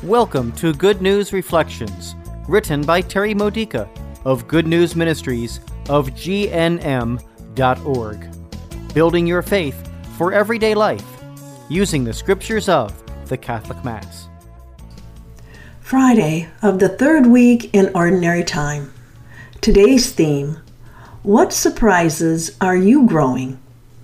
Welcome to Good News Reflections, written by Terry Modica of Good News Ministries of GNM.org. Building your faith for everyday life, using the scriptures of the Catholic Mass. Friday of the third week in Ordinary Time. Today's theme, what surprises are you growing?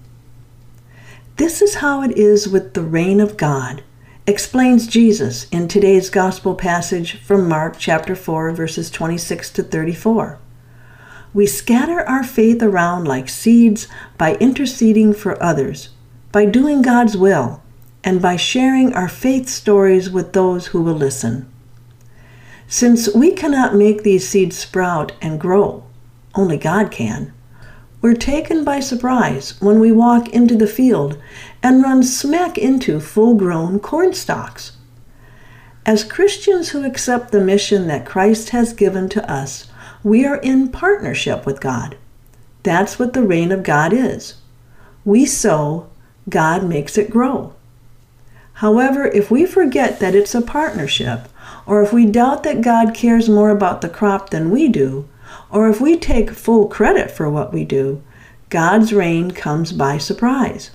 This is how it is with the reign of God, explains Jesus in today's gospel passage from Mark chapter 4, verses 26 to 34. We scatter our faith around like seeds by interceding for others, by doing God's will, and by sharing our faith stories with those who will listen. Since we cannot make these seeds sprout and grow, only God can, we're taken by surprise when we walk into the field and run smack into full-grown corn stalks. As Christians who accept the mission that Christ has given to us, we are in partnership with God. That's what the reign of God is. We sow, God makes it grow. However, if we forget that it's a partnership, or if we doubt that God cares more about the crop than we do, or if we take full credit for what we do, God's reign comes by surprise.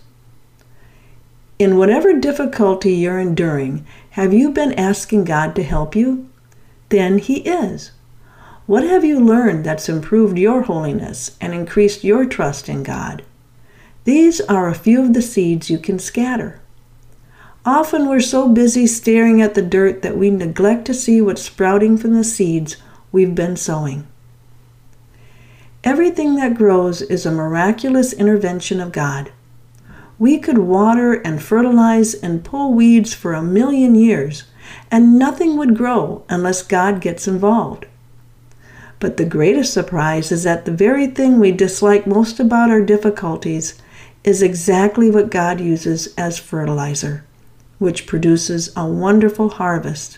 In whatever difficulty you're enduring, have you been asking God to help you? Then He is. What have you learned that's improved your holiness and increased your trust in God? These are a few of the seeds you can scatter. Often we're so busy staring at the dirt that we neglect to see what's sprouting from the seeds we've been sowing. Everything that grows is a miraculous intervention of God. We could water and fertilize and pull weeds for 1,000,000 years, and nothing would grow unless God gets involved. But the greatest surprise is that the very thing we dislike most about our difficulties is exactly what God uses as fertilizer, which produces a wonderful harvest.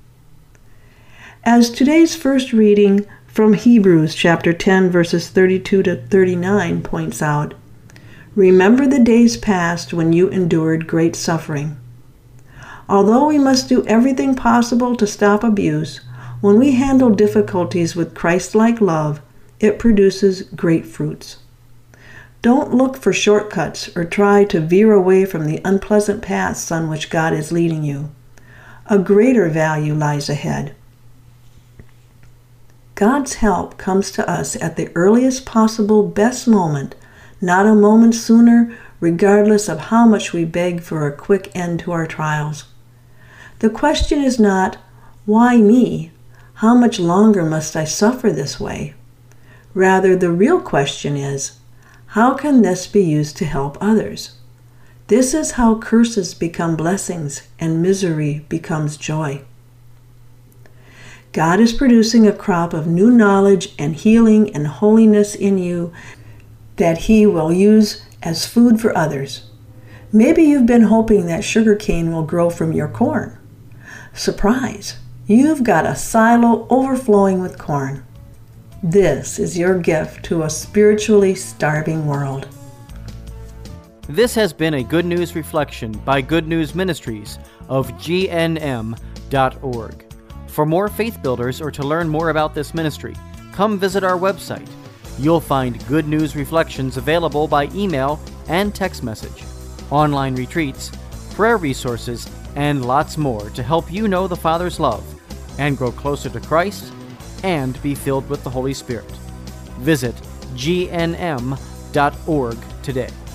As today's first reading from Hebrews chapter 10, verses 32 to 39 points out, remember the days past when you endured great suffering. Although we must do everything possible to stop abuse, when we handle difficulties with Christ-like love, it produces great fruits. Don't look for shortcuts or try to veer away from the unpleasant paths on which God is leading you. A greater value lies ahead. God's help comes to us at the earliest possible best moment, not a moment sooner, regardless of how much we beg for a quick end to our trials. The question is not, why me? How much longer must I suffer this way? Rather, the real question is, how can this be used to help others? This is how curses become blessings and misery becomes joy. God is producing a crop of new knowledge and healing and holiness in you that He will use as food for others. Maybe you've been hoping that sugarcane will grow from your corn. Surprise! You've got a silo overflowing with corn. This is your gift to a spiritually starving world. This has been a Good News Reflection by Good News Ministries of GNM.org. For more faith builders or to learn more about this ministry, come visit our website. You'll find Good News Reflections available by email and text message, online retreats, prayer resources, and lots more to help you know the Father's love and grow closer to Christ and be filled with the Holy Spirit. Visit gnm.org today.